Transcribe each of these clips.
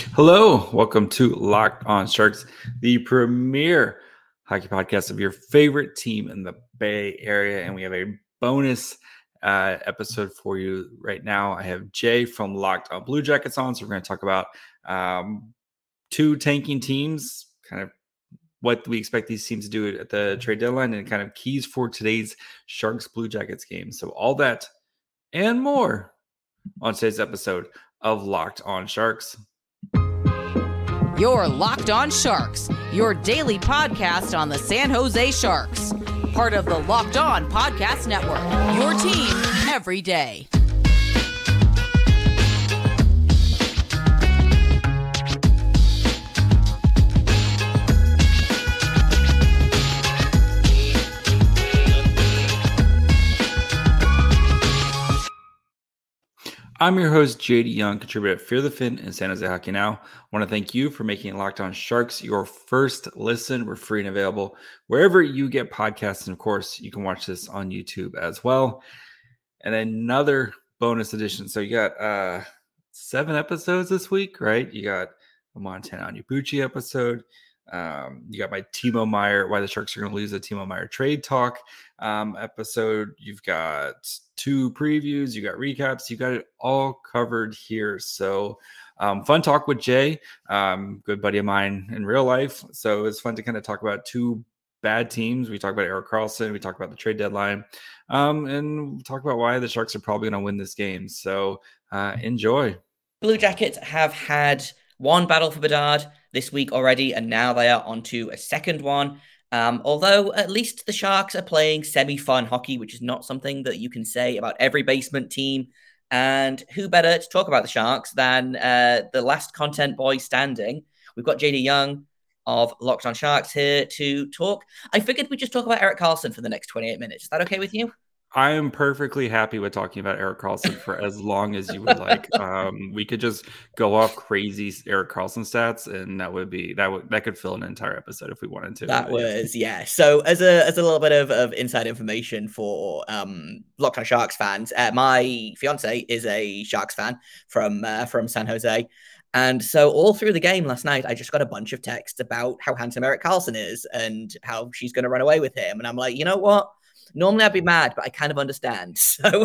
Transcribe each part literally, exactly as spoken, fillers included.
Hello, welcome to Locked On Sharks, the premier hockey podcast of your favorite team in the Bay Area. And we have a bonus uh, episode for you right now. I have Jay from Locked On Blue Jackets on. So we're going to talk about um, two tanking teams, kind of what we expect these teams to do at the trade deadline, and kind of keys for today's Sharks Blue Jackets game. So all that and more on today's episode of Locked On Sharks. You're Locked On Sharks, your daily podcast on the San Jose Sharks. Part of the Locked On Podcast Network, your team every day. I'm your host, J D Young, contributor at Fear the Fin and San Jose Hockey Now. I want to thank you for making Locked On Sharks your first listen. We're free and available wherever you get podcasts. And of course, you can watch this on YouTube as well. And another bonus edition. So you got uh, seven episodes this week, right? You got a Montana Onyebuchi episode. Um, you got my Timo Meier, why the Sharks are going to lose a Timo Meier trade talk um, episode. You've got two previews, you got recaps, you got it all covered here. So um, fun talk with Jay, um, good buddy of mine in real life. So it's fun to kind of talk about two bad teams. We talk about Erik Karlsson, we talk about the trade deadline, um, and we talk about why the Sharks are probably going to win this game. So uh, enjoy. Blue Jackets have had one battle for Bedard this week already, and now they are on to a second one. Um, although at least the Sharks are playing semi-fun hockey, which is not something that you can say about every basement team. And who better to talk about the Sharks than uh, the last content boy standing? We've got J D Young of Locked On Sharks here to talk. I figured we'd just talk about Erik Karlsson for the next twenty-eight minutes. Is that okay with you? I am perfectly happy with talking about Erik Karlsson for as long as you would like. Um, we could just go off crazy Erik Karlsson stats, and that would be that would that could fill an entire episode if we wanted to. That was yeah. So as a as a little bit of, of inside information for um, Locked On Sharks fans, uh, my fiance is a Sharks fan from uh, from San Jose. And so all through the game last night, I just got a bunch of texts about how handsome Erik Karlsson is and how she's going to run away with him. And I'm like, you know what? Normally I'd be mad, but I kind of understand. So,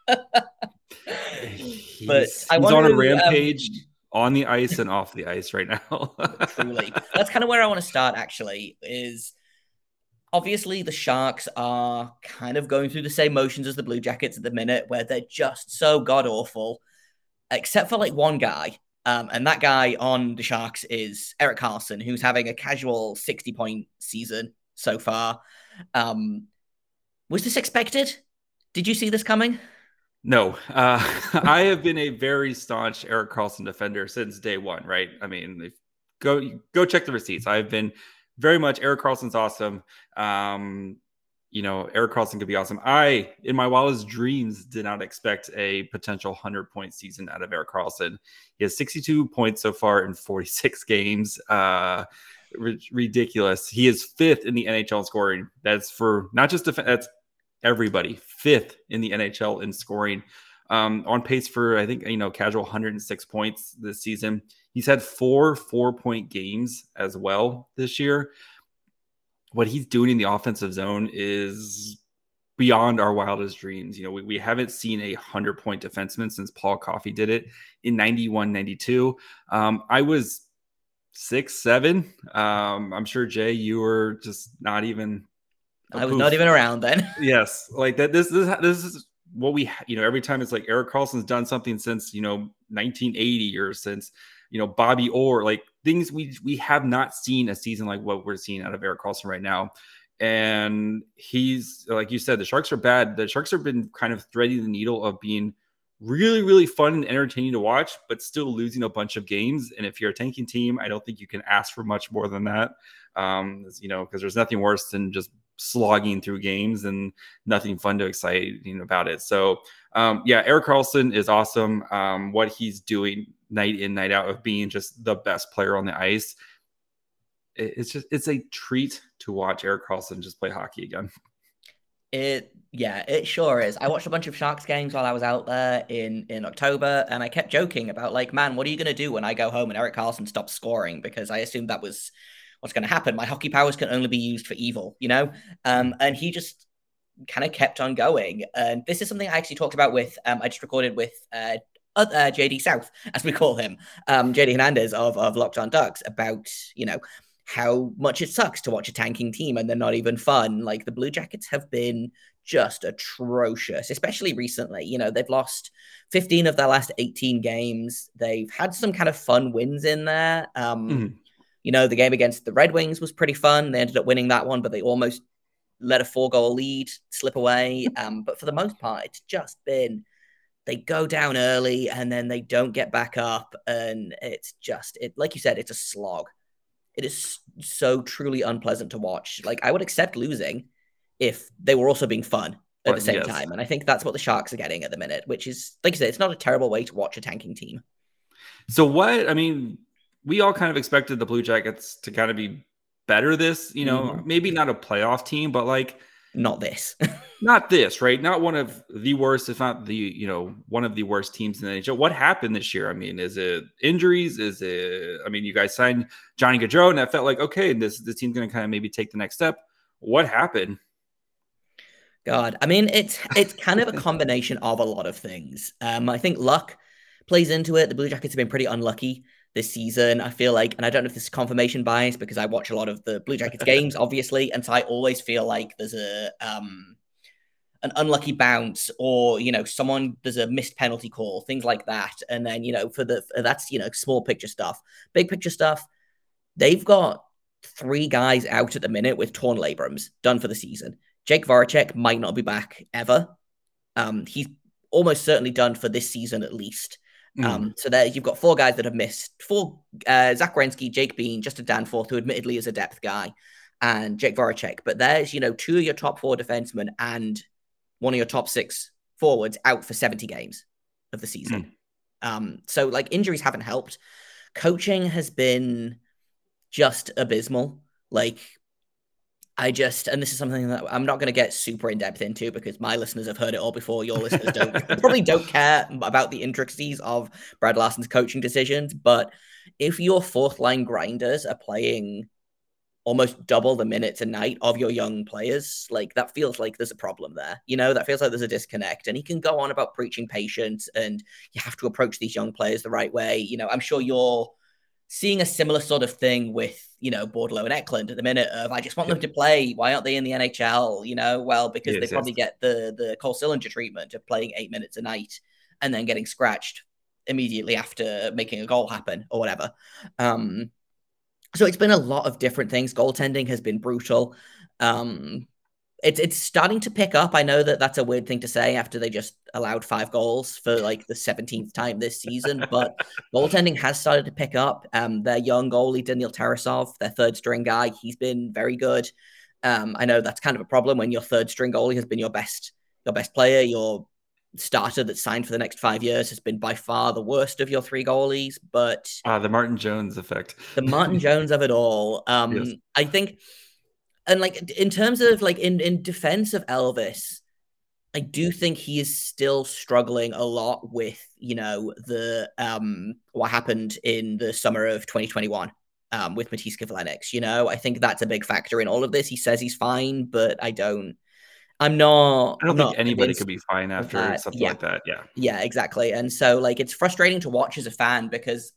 he's, but I he's want on a to, rampage um, on the ice and off the ice right now. Truly, that's kind of where I want to start. Actually, is obviously the Sharks are kind of going through the same motions as the Blue Jackets at the minute, where they're just so god awful, except for like one guy. Um, and that guy on the Sharks is Erik Karlsson, who's having a casual sixty point season so far. Um, Was this expected? Did you see this coming? No. Uh, I have been a very staunch Erik Karlsson defender since day one, right? I mean, if, go go check the receipts. I've been very much Erik Karlsson's awesome. Um, you know, Erik Karlsson could be awesome. I, in my wildest dreams, did not expect a potential one hundred point season out of Erik Karlsson. He has sixty-two points so far in forty-six games. Uh, r- ridiculous. He is fifth in the N H L in scoring. That's for not just defense. That's everybody, fifth in the N H L in scoring, um, on pace for, I think, you know, casual one hundred six points this season. He's had four four-point games as well this year. What he's doing in the offensive zone is beyond our wildest dreams. You know, we, we haven't seen a hundred-point defenseman since Paul Coffey did it in ninety-one ninety-two. Um, I was six, seven. Um, I'm sure, Jay, you were just not even I was not even around then. Yes, like that. This, this, this is what we, you know, every time it's like Erik Karlsson's done something since, you know, nineteen eighty or since, you know, Bobby Orr, like things we we have not seen a season like what we're seeing out of Erik Karlsson right now. And he's, like you said, the Sharks are bad. The Sharks have been kind of threading the needle of being really, really fun and entertaining to watch, but still losing a bunch of games. And if you're a tanking team, I don't think you can ask for much more than that. Um, you know, because there's nothing worse than just slogging through games and nothing fun to excite you know, about it. So um, yeah, Erik Karlsson is awesome. Um, what he's doing night in, night out of being just the best player on the ice. It, it's just, it's a treat to watch Erik Karlsson just play hockey again. It Yeah, it sure is. I watched a bunch of Sharks games while I was out there in in October, and I kept joking about like, man, what are you going to do when I go home and Erik Karlsson stops scoring? Because I assumed that was what's going to happen. My hockey powers can only be used for evil, you know? Um, and he just kind of kept on going. And this is something I actually talked about with, um, I just recorded with uh, uh, J D South, as we call him, um, J D Hernandez of, of Locked On Ducks, about, you know, how much it sucks to watch a tanking team and they're not even fun. Like the Blue Jackets have been just atrocious, especially recently. You know, they've lost fifteen of their last eighteen games. They've had some kind of fun wins in there. Um, mm. You know, the game against the Red Wings was pretty fun. They ended up winning that one, but they almost let a four-goal lead slip away. Um, but for the most part, it's just been, they go down early and then they don't get back up. And it's just, it like you said, it's a slog. It is so truly unpleasant to watch. Like, I would accept losing if they were also being fun at the same yes. time. And I think that's what the Sharks are getting at the minute, which is, like I said, it's not a terrible way to watch a tanking team. So what, I mean, we all kind of expected the Blue Jackets to kind of be better this, you know, mm-hmm. maybe not a playoff team, but like. Not this. Not this, right? Not one of the worst, if not the, you know, one of the worst teams in the N H L. What happened this year? I mean, is it injuries? Is it, I mean, you guys signed Johnny Gaudreau and that felt like, okay, this, this team's going to kind of maybe take the next step. What happened? God, I mean, it's it's kind of a combination of a lot of things. Um, I think luck plays into it. The Blue Jackets have been pretty unlucky this season, I feel like, and I don't know if this is confirmation bias because I watch a lot of the Blue Jackets games, obviously, and so I always feel like there's a um an unlucky bounce or, you know, someone, there's a missed penalty call, things like that. And then, you know, for the, for that's, you know, small picture stuff, big picture stuff. They've got three guys out at the minute with torn labrums done for the season. Jake Voracek might not be back ever. Um, he's almost certainly done for this season at least. Mm. Um, so there you've got four guys that have missed. Four, uh, Zach Werenski, Jake Bean, Justin Danforth, who admittedly is a depth guy, and Jake Voracek. But there's, you know, two of your top four defensemen and one of your top six forwards out for seventy games of the season. Mm. Um, so like injuries haven't helped. Coaching has been just abysmal. Like I just, and this is something that I'm not going to get super in depth into because my listeners have heard it all before. Your listeners don't probably don't care about the intricacies of Brad Larsen's coaching decisions. But if your fourth line grinders are playing almost double the minutes a night of your young players, like that feels like there's a problem there. You know, that feels like there's a disconnect. And he can go on about preaching patience and you have to approach these young players the right way. You know, I'm sure you're seeing a similar sort of thing with, you know, Bordelot and Eklund at the minute of, I just want them to play. Why aren't they in the N H L? You know, well, because yes, they probably yes. get the, the Cole Sillinger treatment of playing eight minutes a night and then getting scratched immediately after making a goal happen or whatever. Um, So it's been a lot of different things. Goaltending has been brutal. Um, it's it's starting to pick up. I know that that's a weird thing to say after they just allowed five goals for like the seventeenth time this season, but goaltending has started to pick up. Um, their young goalie, Daniil Tarasov, their third string guy, he's been very good. Um, I know that's kind of a problem when your third string goalie has been your best, your best player, your starter that's signed for the next five years has been by far the worst of your three goalies, but uh, the Martin Jones effect, the Martin Jones of it all. Um, yes. I think, and like in terms of like in, in defense of Elvis, I do think he is still struggling a lot with, you know, the, um, what happened in the summer of twenty twenty-one. Um, with Matiss Kivlenieks, you know, I think that's a big factor in all of this. He says he's fine, but I don't, I'm not. I don't I'm think not anybody could be fine after something yeah. like that. Yeah. Yeah, exactly. And so, like, it's frustrating to watch as a fan because,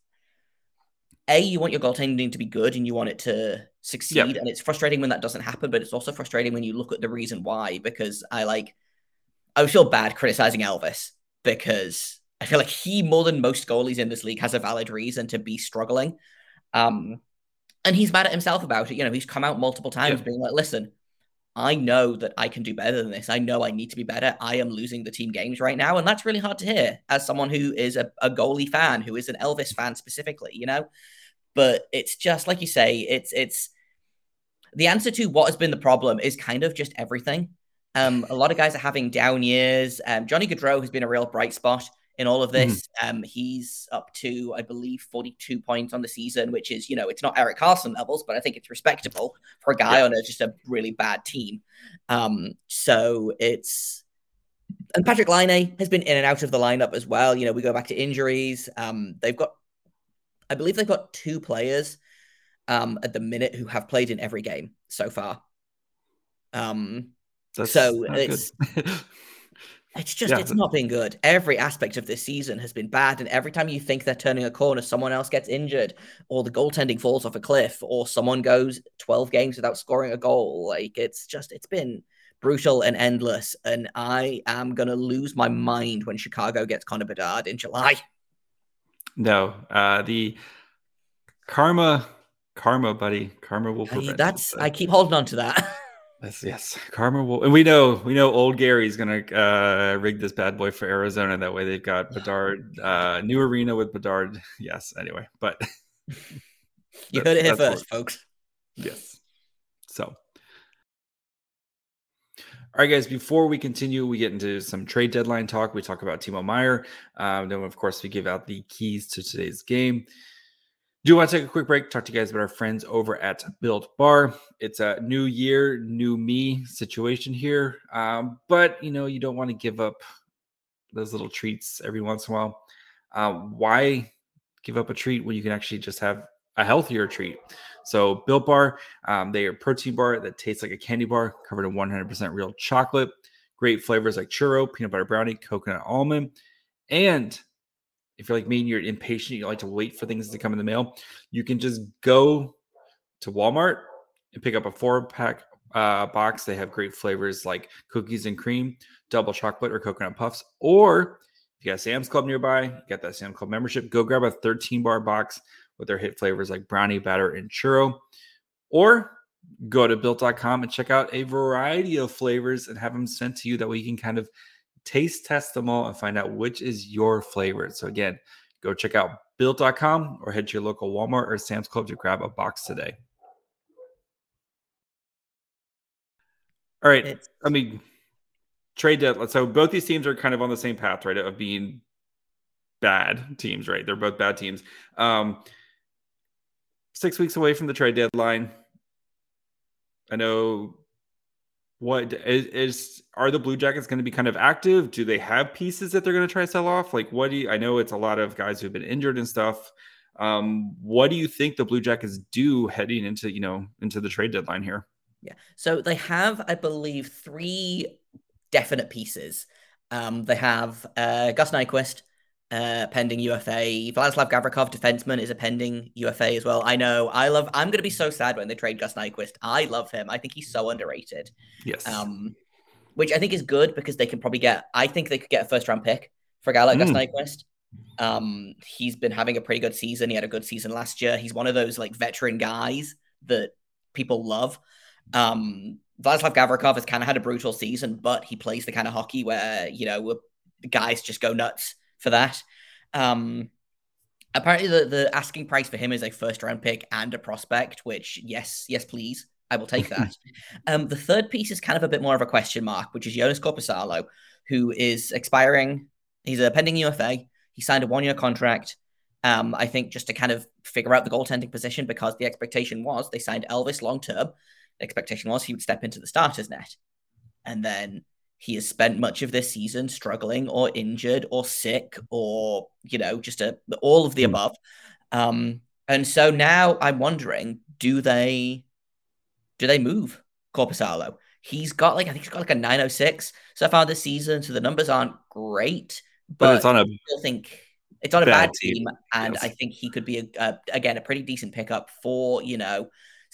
A, you want your goaltending to be good and you want it to succeed. Yep. And it's frustrating when that doesn't happen, but it's also frustrating when you look at the reason why. Because I, like, I feel bad criticizing Elvis because I feel like he, more than most goalies in this league, has a valid reason to be struggling. Um, and he's mad at himself about it. You know, he's come out multiple times yep. being like, listen, I know that I can do better than this. I know I need to be better. I am losing the team games right now. And that's really hard to hear as someone who is a, a goalie fan, who is an Elvis fan specifically, you know? But it's just, like you say, it's, it's the answer to what has been the problem is kind of just everything. Um, a lot of guys are having down years. Um, Johnny Gaudreau has been a real bright spot in all of this. Mm-hmm. Um, he's up to, I believe, forty-two points on the season, which is, you know, it's not Erik Karlsson levels, but I think it's respectable for a guy yeah. on a, just a really bad team. Um, so it's, and Patrik Laine has been in and out of the lineup as well. You know, we go back to injuries. Um, they've got, I believe they've got two players um, at the minute who have played in every game so far. Um, That's so it's, it's just, yeah. it's not been good. Every aspect of this season has been bad. And every time you think they're turning a corner, someone else gets injured, or the goaltending falls off a cliff, or someone goes twelve games without scoring a goal. Like, it's just, it's been brutal and endless. And I am going to lose my mind when Chicago gets Connor Bedard in July. No, uh, the karma, karma, buddy, karma will prevent. That's, I keep holding on to that. Yes, yes, karma will, and we know, we know, old Gary's gonna uh, rig this bad boy for Arizona. That way, they've got Bedard, uh, new arena with Bedard. Yes, anyway, but you heard it here first, what, folks. Yes. So, all right, guys. Before we continue, we get into some trade deadline talk. We talk about Timo Meier. Um, then, of course, we give out the keys to today's game. Do want to take a quick break, talk to you guys about our friends over at Built Bar. It's a new year, new me situation here. Um, but, you know, you don't want to give up those little treats every once in a while. Uh, why give up a treat when you can actually just have a healthier treat? So Built Bar, um, they are a protein bar that tastes like a candy bar covered in one hundred percent real chocolate. Great flavors like churro, peanut butter brownie, coconut almond, and if you're like me and you're impatient, you like to wait for things to come in the mail, you can just go to Walmart and pick up a four-pack uh, box. They have great flavors like cookies and cream, double chocolate, or coconut puffs. Or if you got a Sam's Club nearby, you got that Sam's Club membership, go grab a thirteen-bar box with their hit flavors like brownie, batter, and churro. Or go to built dot com and check out a variety of flavors and have them sent to you. That way you can kind of taste test them all and find out which is your flavor. So again, go check out built dot com or head to your local Walmart or Sam's Club to grab a box today. All right. It's- I mean, trade deadline. So both these teams are kind of on the same path, right, of being bad teams, right? They're both bad teams. Um, six weeks away from the trade deadline. I know. What is, is are the Blue Jackets going to be kind of active? Do they have pieces that they're going to try to sell off? Like, what do you, I know it's a lot of guys who've been injured and stuff. Um, what do you think the Blue Jackets do heading into, you know, into the trade deadline here? Yeah. So they have, I believe, three definite pieces. Um, they have uh, Gus Nyquist, uh, pending U F A. Vladislav Gavrikov, defenseman, is a pending U F A as well. I know. I love. I'm going to be so sad when they trade Gus Nyquist. I love him. I think he's so underrated. Yes. Um, which I think is good because they can probably get. I think they could get a first round pick for a guy like mm. Gus Nyquist. Um, he's been having a pretty good season. He had a good season last year. He's one of those like veteran guys that people love. Um, Vladislav Gavrikov has kind of had a brutal season, but he plays the kind of hockey where, you know, guys just go nuts for that. Um, apparently the, the asking price for him is a first round pick and a prospect, which yes, yes, please. I will take that. um, the third piece is kind of a bit more of a question mark, which is Joonas Korpisalo, who is expiring. He's a pending U F A. He signed a one year contract. Um, I think just to kind of figure out the goaltending position, because the expectation was they signed Elvis long term. The expectation was he would step into the starters net. And then he has spent much of this season struggling or injured or sick or, you know, just a, all of the mm. above. Um, and so now I'm wondering, do they do they move Korpisalo? He's got like, I think he's got like a nine oh six so far this season. So the numbers aren't great, but, but it's on a, I still think it's on a bad, bad team. team and yes. I think he could be, a, a, again, a pretty decent pickup for, you know,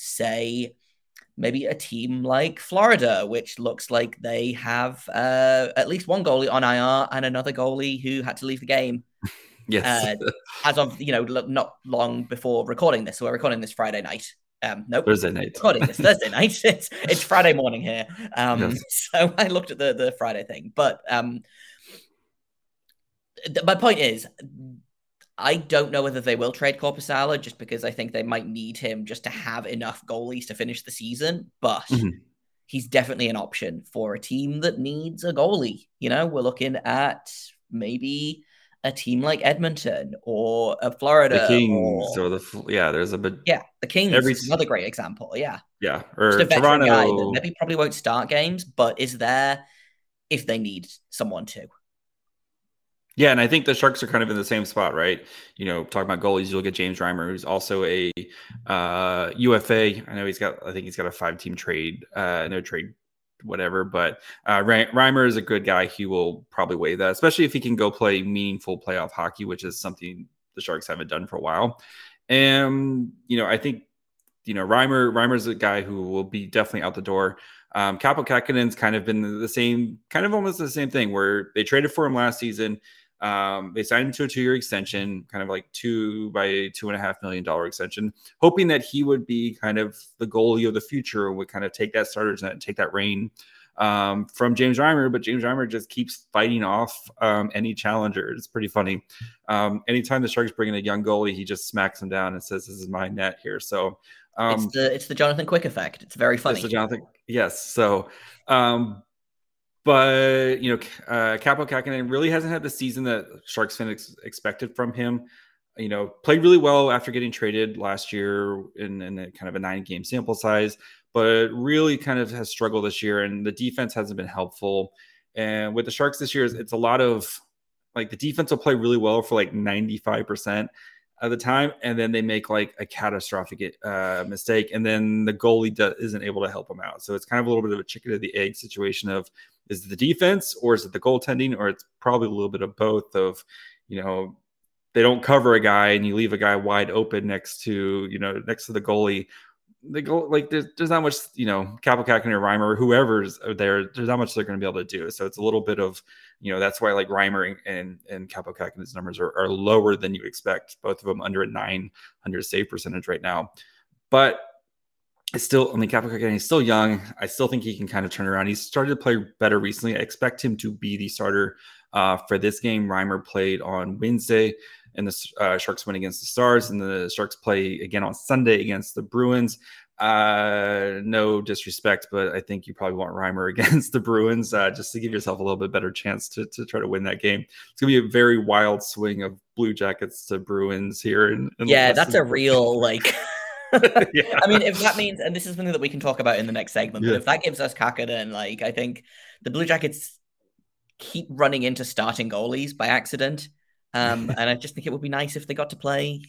say, maybe a team like Florida, which looks like they have uh, at least one goalie on I R and another goalie who had to leave the game. Yes. Uh, as of, you know, not long before recording this. So we're recording this Friday night. Um, nope. Thursday night. Recording this Thursday night. It's it's Friday morning here. Um, yes. So I looked at the, the Friday thing. But um, th- my point is, I don't know whether they will trade Korpisalo just because I think they might need him just to have enough goalies to finish the season. But mm-hmm. he's definitely an option for a team that needs a goalie. You know, we're looking at maybe a team like Edmonton or a Florida. The Kings or or the yeah, there's a bit Yeah, the Kings every is another great example. Yeah. yeah, Just or a veteran guy that Toronto. maybe probably won't start games, but is there if they need someone to. Yeah, and I think the Sharks are kind of in the same spot, right? You know, talking about goalies, you look at James Reimer, who's also a uh, U F A. I know he's got, I think he's got a five-team trade, uh, no trade, whatever. But uh, Reimer is a good guy. He will probably weigh that, especially if he can go play meaningful playoff hockey, which is something the Sharks haven't done for a while. And you know, I think you know Reimer, Reimer's a guy who will be definitely out the door. Um, Kaapo Kähkönen's kind of been the same, kind of almost the same thing, where they traded for him last season. Um, they signed him to a two-year extension, kind of like two by two and a half million dollar extension, hoping that he would be kind of the goalie of the future, would kind of take that starter's net and take that reign um, from James Reimer. But James Reimer just keeps fighting off um, any challenger. It's pretty funny. Um, anytime the Sharks bring in a young goalie, he just smacks him down and says, "This is my net here." So um, it's the it's the Jonathan Quick effect. It's very funny. It's the Jonathan, yes. So. Um, But, you know, uh, Kaapo Kähkönen really hasn't had the season that Sharks fans ex- expected from him. You know, played really well after getting traded last year in, in a kind of a nine-game sample size, but really kind of has struggled this year, and the defense hasn't been helpful. And with the Sharks this year, it's a lot of, like, the defense will play really well for, like, ninety-five percent of the time, and then they make, like, a catastrophic uh, mistake, and then the goalie do- isn't able to help them out. So it's kind of a little bit of a chicken of the egg situation of, is it the defense or is it the goaltending, or it's probably a little bit of both of, you know, they don't cover a guy and you leave a guy wide open next to, you know, next to the goalie. They go like there's, there's not much, you know, Kaapo Kähkönen or Reimer or whoever's there, there's not much they're going to be able to do. So it's a little bit of, you know, that's why like Reimer and, and Kaapo Kähkönen's numbers are, are lower than you expect. Both of them under a nine hundred save percentage right now. But it's still, I mean, Kaapo Kähkönen, he's still young. I still think he can kind of turn around. He's started to play better recently. I expect him to be the starter uh, for this game. Reimer played on Wednesday, and the uh, Sharks win against the Stars, and the Sharks play again on Sunday against the Bruins. Uh, no disrespect, but I think you probably want Reimer against the Bruins uh, just to give yourself a little bit better chance to, to try to win that game. It's going to be a very wild swing of Blue Jackets to Bruins here. In, in yeah, that's a real, like... yeah. I mean, if that means, and this is something that we can talk about in the next segment, yeah. but if that gives us Kähkönen, like, I think the Blue Jackets keep running into starting goalies by accident. Um, and I just think it would be nice if they got to play,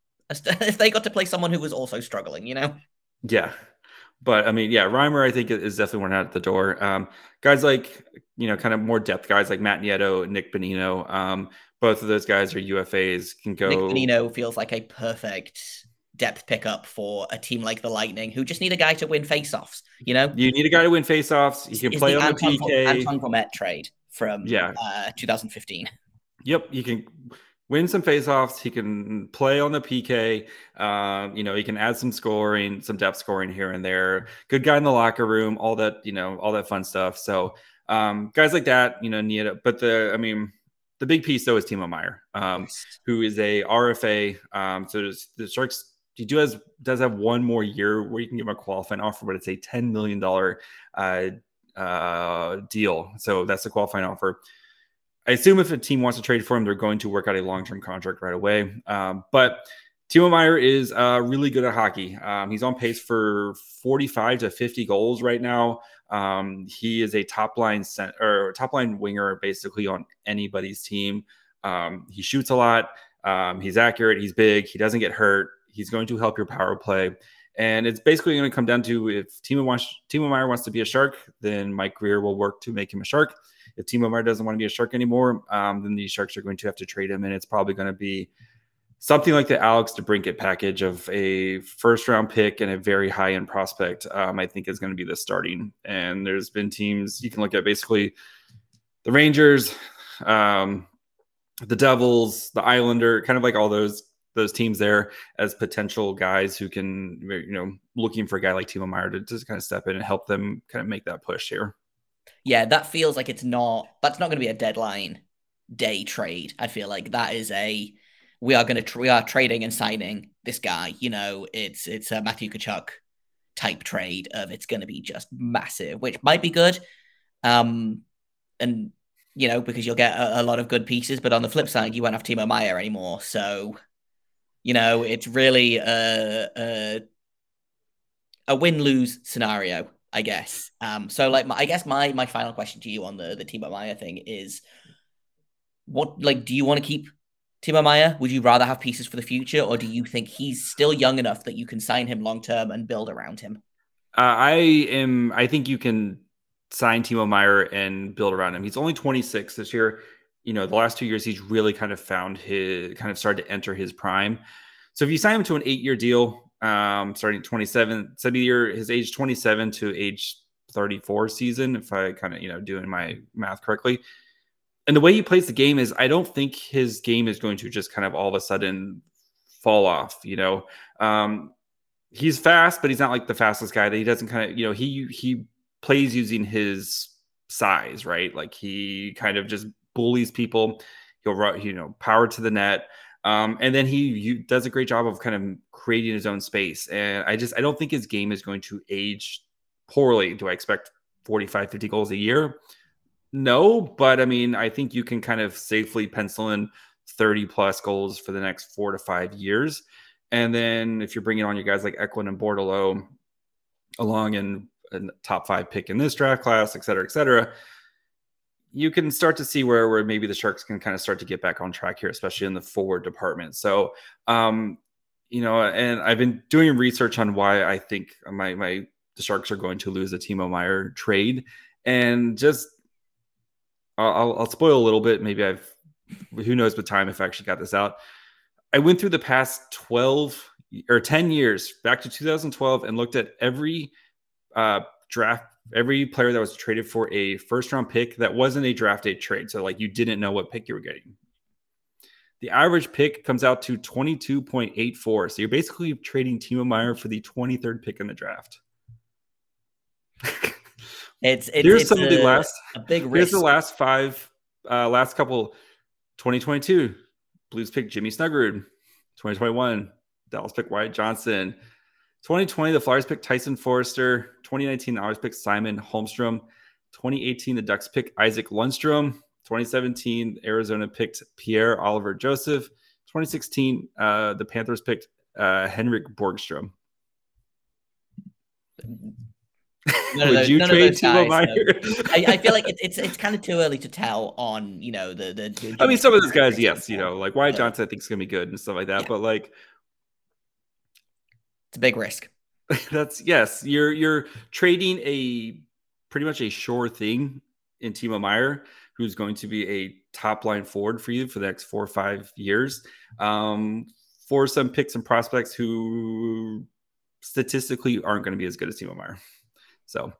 if they got to play someone who was also struggling, you know? Yeah. But I mean, yeah, Reimer, I think, is definitely one out at the door. Um, guys like, you know, kind of more depth guys like Matt Nieto, Nick Bonino. Um, both of those guys are U F As, can go. Nick Bonino feels like a perfect depth pickup for a team like the Lightning, who just need a guy to win faceoffs. You know, you need a guy to win faceoffs. He can is play the on Anton, the P K. Anton Vermette trade from yeah. uh, two thousand fifteen. Yep, he can win some faceoffs. He can play on the P K. Um, you know, he can add some scoring, some depth scoring here and there. Good guy in the locker room. All that, you know, all that fun stuff. So um, guys like that, you know, need it. But the, I mean. The big piece, though, is Timo Meier, um, who is a R F A. Um, so the Sharks, he do has, does have one more year where you can give him a qualifying offer, but it's a ten million dollars uh, uh, deal. So that's the qualifying offer. I assume if a team wants to trade for him, they're going to work out a long-term contract right away. Um, but Timo Meier is uh, really good at hockey. Um, he's on pace for forty-five to fifty goals right now. Um, he is a top line cent- or top line winger basically on anybody's team. Um, he shoots a lot. Um, he's accurate. He's big. He doesn't get hurt. He's going to help your power play. And it's basically going to come down to if Timo wants Timo Meier wants to be a Shark, then Mike Grier will work to make him a Shark. If Timo Meier doesn't want to be a Shark anymore, um, then the Sharks are going to have to trade him, and it's probably going to be something like the Alex DeBrincat package of a first-round pick and a very high-end prospect, um, I think is going to be the starting. And there's been teams you can look at, basically the Rangers, um, the Devils, the Islander, kind of like all those those teams there as potential guys who can, you know, looking for a guy like Timo Meier to just kind of step in and help them kind of make that push here. Yeah, that feels like it's not, that's not going to be a deadline day trade. I feel like that is a, we are going to, tr- we are trading and signing this guy. You know, it's, it's a Matthew Tkachuk type trade of it's going to be just massive, which might be good. Um, and you know, because you'll get a, a lot of good pieces. But on the flip side, you won't have Timo Meyer anymore. So, you know, it's really a a, a win-lose scenario, I guess. Um, so like, my, I guess my my final question to you on the the Timo Meyer thing is, what like, do you want to keep Timo Meyer? Would you rather have pieces for the future, or do you think he's still young enough that you can sign him long term and build around him? Uh, I am. I think you can sign Timo Meyer and build around him. He's only twenty-six this year. You know, the last two years he's really kind of found his kind of started to enter his prime. So if you sign him to an eight-year deal, um, starting at twenty-seven, so year his age twenty-seven to age thirty-four season, if I kind of you know doing my math correctly. And the way he plays the game is, I don't think his game is going to just kind of all of a sudden fall off. You know, um, he's fast, but he's not like the fastest guy. That he doesn't kind of, you know, he he plays using his size, right? Like he kind of just bullies people. He'll run, you know, power to the net, um, and then he, he does a great job of kind of creating his own space. And I just I don't think his game is going to age poorly. Do I expect forty-five, fifty goals a year? No, but I mean, I think you can kind of safely pencil in thirty plus goals for the next four to five years. And then if you're bringing on your guys like Eklund and Bordeleau along in a top five pick in this draft class, et cetera, et cetera, you can start to see where, where maybe the Sharks can kind of start to get back on track here, especially in the forward department. So, um, you know, and I've been doing research on why I think my, my, the Sharks are going to lose a Timo Meyer trade, and just, I'll, I'll spoil a little bit. Maybe I've, who knows what time if I actually got this out. I went through the past twelve or ten years back to two thousand twelve and looked at every uh, draft, every player that was traded for a first round pick that wasn't a draft day trade. So like you didn't know what pick you were getting. The average pick comes out to twenty-two point eight four. So you're basically trading Timo Meyer for the twenty-third pick in the draft. It's, it's here's it's some a, of the last a big risk. Here's the last five, uh, last couple. twenty twenty-two, Blues pick Jimmy Snuggerud. twenty twenty-one, Dallas pick Wyatt Johnson. twenty twenty, the Flyers pick Tyson Forrester. twenty nineteen, the Oilers pick Simon Holmstrom. twenty eighteen, the Ducks pick Isaac Lundstrom. twenty seventeen, Arizona picked Pierre Oliver Joseph. twenty sixteen, uh, the Panthers picked uh, Henrik Borgstrom. None Would those, you trade Timo Meyer? No. I, I feel like it, it's it's kind of too early to tell on, you know, the the. the I mean, some of those guys, yes, you know, like Wyatt Johnson, I think is going to be good and stuff like that. Yeah. But like, it's a big risk. That's yes, you're you're trading a pretty much a sure thing in Timo Meyer, who's going to be a top line forward for you for the next four or five years, um, for some picks and prospects who statistically aren't going to be as good as Timo Meyer. So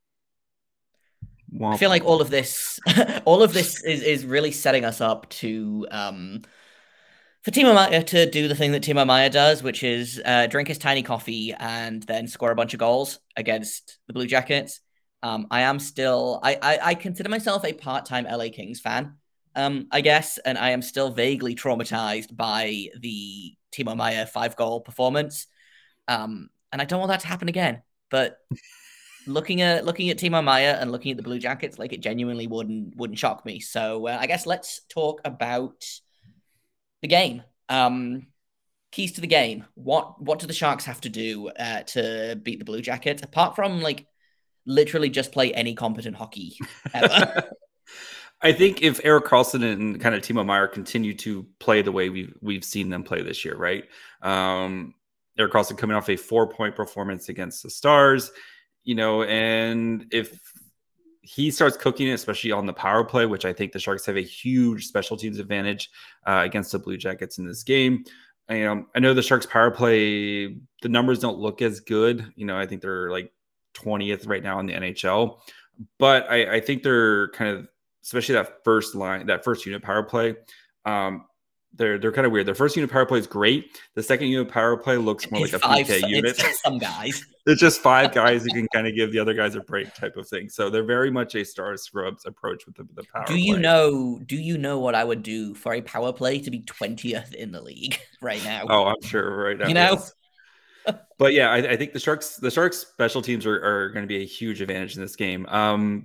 I feel like all of this, all of this is, is really setting us up to um, for Timo Meyer to do the thing that Timo Meyer does, which is uh, drink his tiny coffee and then score a bunch of goals against the Blue Jackets. Um, I am still, I, I I consider myself a part-time L A Kings fan, um, I guess, and I am still vaguely traumatized by the Timo Meyer five-goal performance, um, and I don't want that to happen again, but. Looking at looking at Timo Meyer and looking at the Blue Jackets, like it genuinely wouldn't wouldn't shock me. So uh, I guess let's talk about the game. Um, keys to the game. What what do the Sharks have to do uh, to beat the Blue Jackets? Apart from like literally just play any competent hockey ever. I think if Erik Karlsson and kind of Timo Meyer continue to play the way we've we've seen them play this year, right? Um, Erik Karlsson coming off a four point performance against the Stars. You know, and if he starts cooking it, especially on the power play, which I think the Sharks have a huge special teams advantage uh, against the Blue Jackets in this game. I, um, I know the Sharks power play, the numbers don't look as good. You know, I think they're like twentieth right now in the N H L, but I, I think they're kind of, especially that first line, that first unit power play. Um, They're they're kind of weird. Their first unit power play is great. The second unit power play looks more it's like a five, P K unit. It's some guys. It's just five guys who can kind of give the other guys a break type of thing. So they're very much a star scrubs approach with the, the power do you play. know do you know what I would do for a power play to be twentieth in the league right now? Oh, I'm sure right now. You know? Yes. But yeah, I, I think the Sharks the Sharks special teams are, are going to be a huge advantage in this game. Um,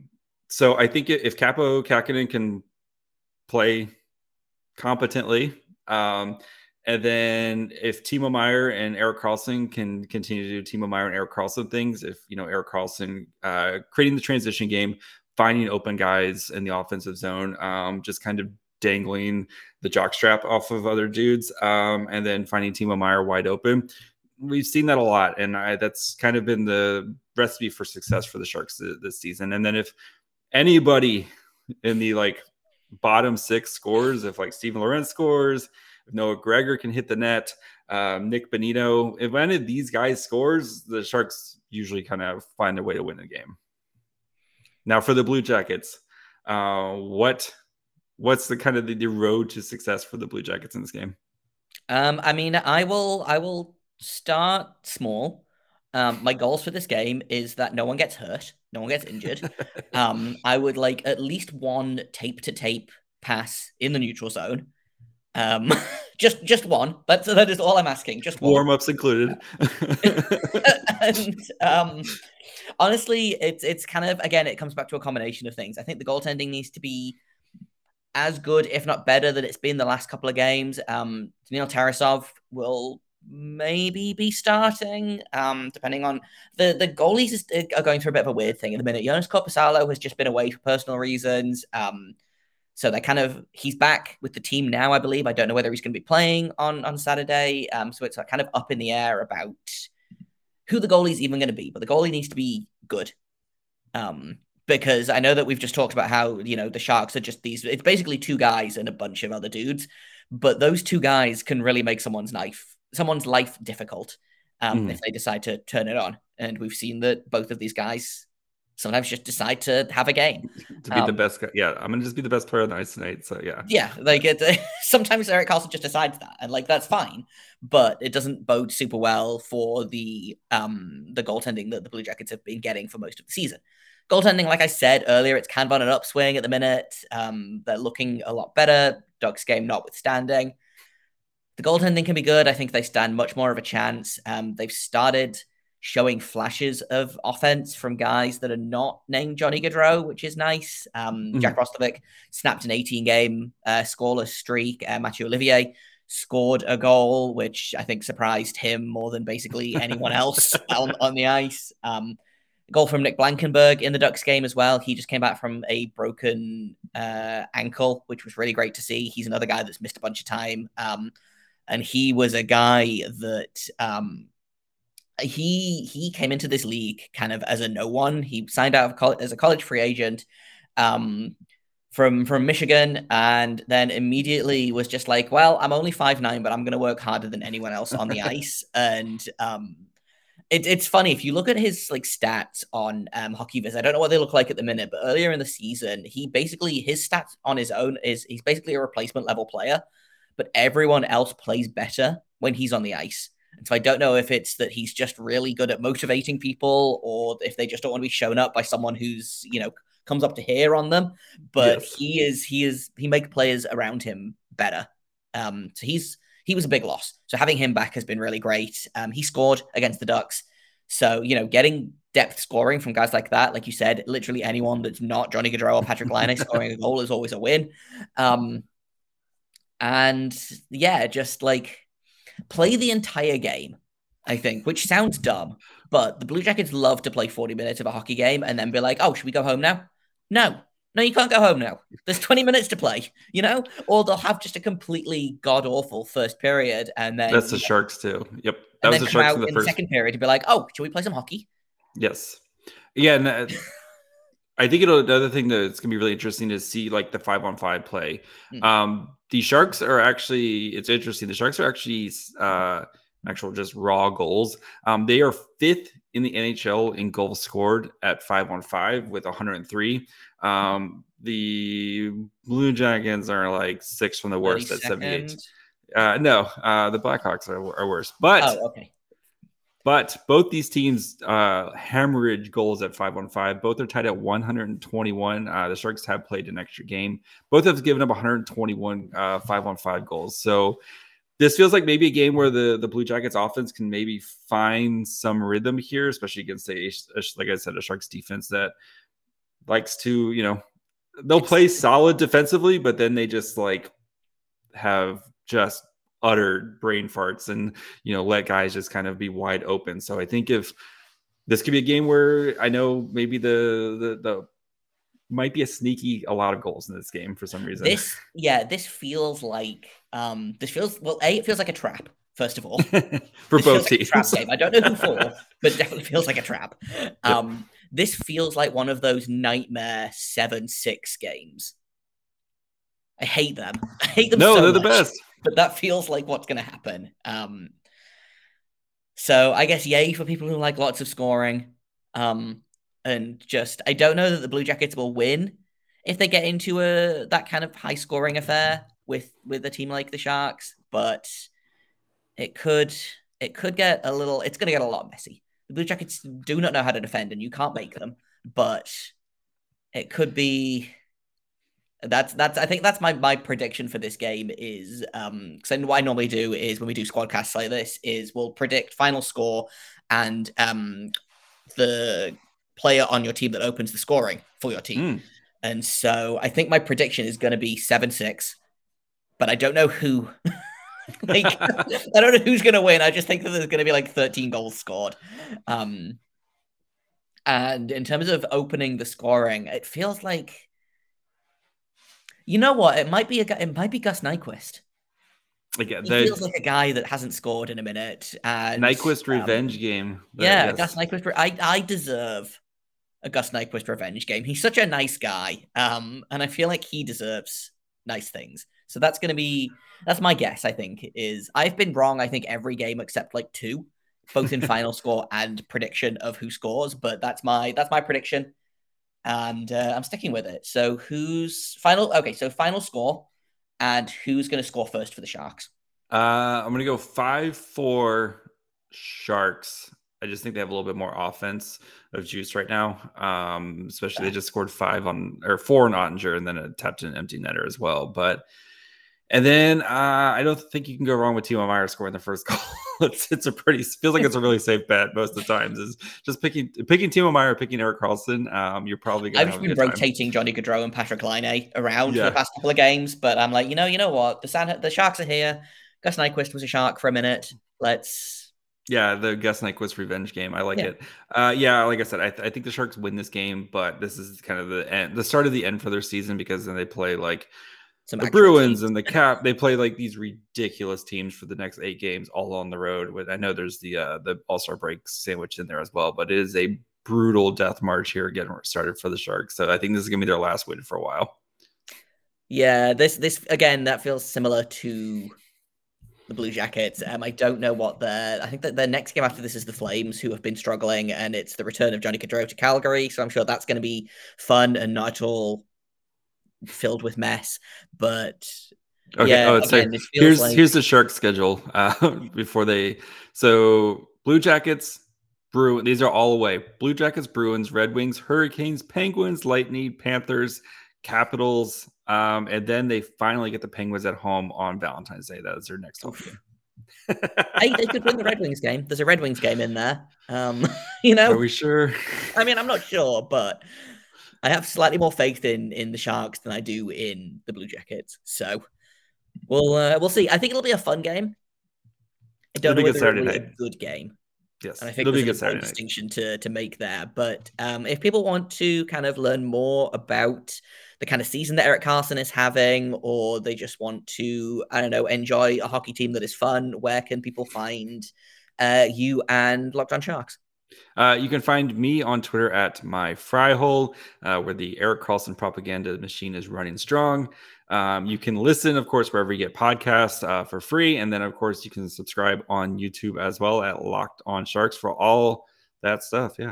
so I think if Kaapo Kähkönen can play competently, um, and then if Timo Meier and Erik Karlsson can continue to do Timo Meier and Erik Karlsson things, if, you know, Erik Karlsson uh, creating the transition game, finding open guys in the offensive zone, um, just kind of dangling the jockstrap off of other dudes, um, and then finding Timo Meier wide open. We've seen that a lot, and I, that's kind of been the recipe for success for the Sharks th- this season. And then if anybody in the like bottom six scores, if like Steven Lorentz scores, if Noah Gregor can hit the net, um, Nick Bonino, if any of these guys scores, the Sharks usually kind of find a way to win the game. Now for the Blue Jackets, uh, what what's the kind of the, the road to success for the Blue Jackets in this game? Um, I mean, I will I will start small. Um, my goals for this game is that no one gets hurt, no one gets injured. um, I would like at least one tape to tape pass in the neutral zone. Um, just just one. That's that is all I'm asking. Just one. Warm ups included. and um, honestly, it's it's kind of, again, it comes back to a combination of things. I think the goaltending needs to be as good, if not better, than it's been the last couple of games. Um, Daniil Tarasov will maybe be starting, um, depending on the the goalies is, are going through a bit of a weird thing at the minute. Joonas Korpisalo has just been away for personal reasons. Um, so they kind of he's back with the team now, I believe. I don't know whether he's going to be playing on on Saturday. Um, so it's kind of up in the air about who the goalie is even going to be. But the goalie needs to be good. Um, because I know that we've just talked about how, you know, the Sharks are just these. It's basically two guys and a bunch of other dudes, but those two guys can really make someone's life someone's life difficult um, mm. if they decide to turn it on. And we've seen that both of these guys sometimes just decide to have a game. To be um, the best guy. Yeah, I'm going to just be the best player on the ice tonight. So, yeah. Yeah, like it, sometimes Erik Karlsson just decides that. And, like, that's fine. But it doesn't bode super well for the um, the goaltending that the Blue Jackets have been getting for most of the season. Goaltending, like I said earlier, it's kind of on an upswing at the minute. Um, they're looking a lot better, Ducks game notwithstanding. The goaltending can be good. I think they stand much more of a chance. Um, they've started showing flashes of offense from guys that are not named Johnny Gaudreau, which is nice. Um, mm-hmm. Jack Roslovic snapped an eighteen-game uh, scoreless streak. Uh, Mathieu Olivier scored a goal, which I think surprised him more than basically anyone else on, on the ice. Um, goal from Nick Blankenburg in the Ducks game as well. He just came back from a broken uh, ankle, which was really great to see. He's another guy that's missed a bunch of time. Um, And he was a guy that um, he he came into this league kind of as a no one. He signed out of college, as a college free agent um, from from Michigan, and then immediately was just like, well, I'm only five nine, but I'm going to work harder than anyone else on the ice. And um, it, it's funny if you look at his like stats on um, HockeyViz. I don't know what they look like at the minute, but earlier in the season, he basically his stats on his own is he's basically a replacement level player. But everyone else plays better when he's on the ice. And so I don't know if it's that he's just really good at motivating people or if they just don't want to be shown up by someone who's, you know, comes up to here on them. But yes. he is, he is, he makes players around him better. Um, so he's, he was a big loss. So having him back has been really great. Um, he scored against the Ducks. So, you know, getting depth scoring from guys like that, like you said, literally anyone that's not Johnny Gaudreau or Patrick Laine scoring a goal is always a win. Um, And yeah, just like play the entire game, I think, which sounds dumb, but the Blue Jackets love to play forty minutes of a hockey game and then be like, oh, should we go home now? No, no, you can't go home now. There's twenty minutes to play, you know, or they'll have just a completely god awful first period. And then that's the Sharks too. Yep. That was the Sharks in the, in the second period to be like, oh, should we play some hockey? Yes. Yeah. And uh, I think it'll, the other thing that's going to be really interesting to see like the five on five play. Mm. Um, the Sharks are actually, it's interesting. The Sharks are actually uh, actual just raw goals. Um, they are fifth in the N H L in goals scored at five on five with one hundred three. Um, the Blue Jackets are like sixth from the worst at seventy-eight. Uh, no, uh, the Blackhawks are, are worse. But oh, okay. But both these teams uh, hemorrhage goals at five on five. Both are tied at one hundred twenty-one. Uh, the Sharks have played an extra game. Both have given up one hundred twenty-one uh, five on five goals. So this feels like maybe a game where the, the Blue Jackets offense can maybe find some rhythm here, especially against, a, like I said, a Sharks defense that likes to, you know, they'll it's, play solid defensively, but then they just like have just utter brain farts and, you know, let guys just kind of be wide open. So I think if this could be a game where I know maybe the, the, the might be a sneaky, a lot of goals in this game for some reason. This, yeah, this feels like, um, this feels, well, A, it feels like a trap, first of all. For both teams. Like a trap game. I don't know who for, but it definitely feels like a trap. Um, yep. This feels like one of those nightmare seven six games. I hate them. I hate them no, so they're much, the best. But that feels like what's going to happen. Um, so I guess yay for people who like lots of scoring. Um, and just, I don't know that the Blue Jackets will win if they get into a that kind of high-scoring affair with, with a team like the Sharks. But it could it could get a little, it's going to get a lot messy. The Blue Jackets do not know how to defend, and you can't make them. But it could be... That's that's. I think that's my my prediction for this game is um. Because what I normally do is when we do squadcasts like this is we'll predict final score and um the player on your team that opens the scoring for your team. Mm. And so I think my prediction is going to be seven six, but I don't know who. like I don't know who's going to win. I just think that there's going to be like thirteen goals scored. Um, and in terms of opening the scoring, it feels like. You know what? It might be a guy. It might be Gus Nyquist. Again, he feels like a guy that hasn't scored in a minute. And Nyquist um, revenge game. Yeah, Gus Nyquist. I I deserve a Gus Nyquist revenge game. He's such a nice guy, um, and I feel like he deserves nice things. So that's going to be that's my guess. I think is I've been wrong. I think every game except like two, both in final score and prediction of who scores. But that's my that's my prediction. And uh, I'm sticking with it. So who's final? Okay, so final score and who's going to score first for the Sharks? Uh, I'm going to go five four Sharks. I just think they have a little bit more offense of juice right now. Um, especially yeah. They just scored five on or four on Ottinger and then a tapped in empty netter as well. But and then uh, I don't think you can go wrong with Timo Meier scoring the first goal. it's it's a pretty feels like it's a really safe bet most of the times. Is just picking picking Timo Meier, picking Erik Karlsson. Um, you're probably going. I've just been rotating time. Johnny Gaudreau and Patrick Laine around yeah. for the past couple of games, but I'm like, you know, you know what? The San, the Sharks are here. Gus Nyquist was a Shark for a minute. Let's. Yeah, the Gus Nyquist revenge game. I like yeah. it. Uh, yeah, like I said, I, th- I think the Sharks win this game, but this is kind of the end, the start of the end for their season because then they play like. Some the Bruins teams. And the Cap, they play like these ridiculous teams for the next eight games, all on the road. With I know there's the uh, the All Star break sandwich in there as well, but it is a brutal death march here getting started for the Sharks. So I think this is gonna be their last win for a while. Yeah, this this again that feels similar to the Blue Jackets. Um, I don't know what their. I think that their next game after this is the Flames, who have been struggling, and it's the return of Johnny Gaudreau to Calgary. So I'm sure that's going to be fun and not at all filled with mess, but okay. Yeah, oh, again, so here's like... here's the Sharks schedule uh, before they. So Blue Jackets, Bruins. These are all away. Blue Jackets, Bruins, Red Wings, Hurricanes, Penguins, Lightning, Panthers, Capitals, um, and then they finally get the Penguins at home on Valentine's Day. That is their next home game. Hey, they could win the Red Wings game. There's a Red Wings game in there. Um, you know, are we sure? I mean, I'm not sure, but. I have slightly more faith in in the Sharks than I do in the Blue Jackets. So we'll uh, we'll see. I think it'll be a fun game. I don't it'll know whether it'll be a good game. Yes, and I think it'll there's be a a Saturday distinction to to make there. But um, if people want to kind of learn more about the kind of season that Erik Karlsson is having, or they just want to, I don't know, enjoy a hockey team that is fun, where can people find uh, you and Locked On Sharks? Uh, you can find me on Twitter at my fry hole, uh, where the Erik Karlsson propaganda machine is running strong. Um, you can listen, of course, wherever you get podcasts uh, for free. And then, of course, you can subscribe on YouTube as well at Locked On Sharks for all that stuff. Yeah.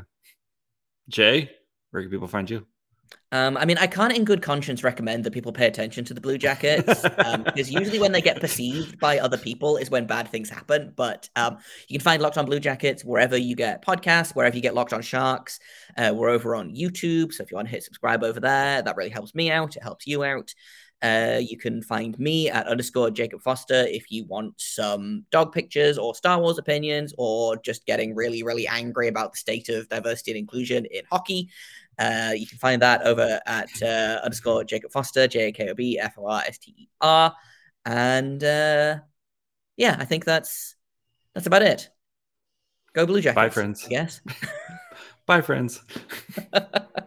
Jay, where can people find you? Um, I mean, I can't in good conscience recommend that people pay attention to the Blue Jackets um, because usually when they get perceived by other people is when bad things happen. But um, you can find Locked On Blue Jackets wherever you get podcasts, wherever you get Locked On Sharks. Uh, we're over on YouTube. So if you want to hit subscribe over there, that really helps me out. It helps you out. Uh, you can find me at underscore Jacob Foster if you want some dog pictures or Star Wars opinions or just getting really, really angry about the state of diversity and inclusion in hockey. Uh, you can find that over at uh, underscore Jacob Foster, J A K O B F O R S T E R. And uh, yeah, I think that's that's about it. Go Blue Jackets. Bye, friends. Yes. Bye, friends.